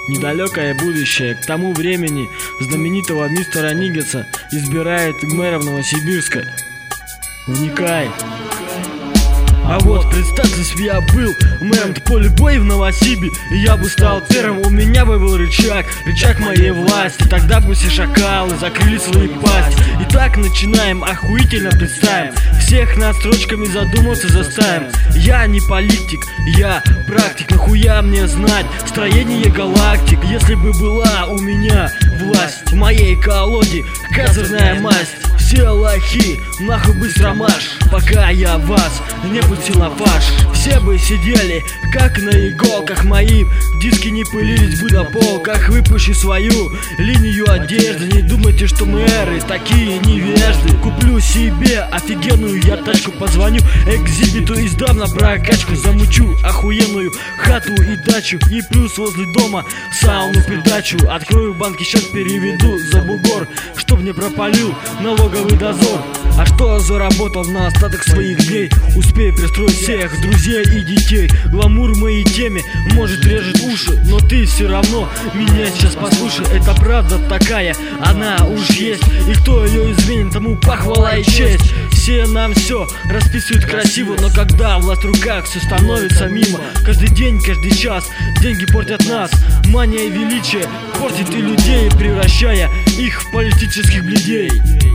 Недалекое будущее. К тому времени знаменитого мистера Ниггетса избирает мэром Новосибирска. Вникай. А вот представьте, если я был мэром поле боя в Новосибе, и я бы стал первым, у меня бы был рычаг моей власти. Тогда бы все шакалы закрыли свои пасти. Итак, начинаем, охуительно представим. Всех над строчками задуматься заставим. Я не политик, я практик. Нахуя мне знать строение галактик? Если бы была у меня власть, в моей колоде козырная масть. Все лохи, нахуй быстро марш, пока я вас не пустил на фарш. Все бы сидели, как на иголках, мои диски не пылились бы на полках. Выпущу свою линию одежды, не думайте, что мэры такие невежды. Куплю себе офигенную я тачку, позвоню экзибиту и сдам на прокачку. Замучу охуенную хату и дачу, и плюс возле дома сауну придачу. Открою банки, счет переведу за бугор, чтоб не пропалил налоговый дозор. А что заработал на остаток своих дней? Успею пристроить всех друзей и детей. Гламур моей теме может режет уши, но ты все равно меня сейчас послушай. Это правда такая, она уж есть, и кто ее изменит, тому похвала и честь. Все нам все расписывают красиво, но когда власть в руках, все становится мимо. Каждый день, каждый час деньги портят нас. Мания и величие портит и людей, превращая их в политических бледей.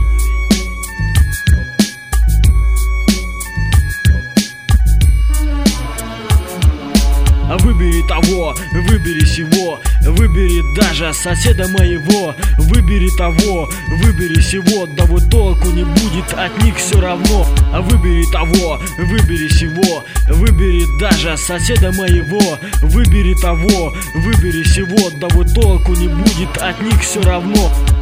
Выбери того, выбери сего, выбери даже соседа моего. Выбери того, выбери сего, да вот толку не будет от них все равно. Выбери того, выбери сего, выбери даже соседа моего. Выбери того, выбери сего, да вот толку не будет от них все равно.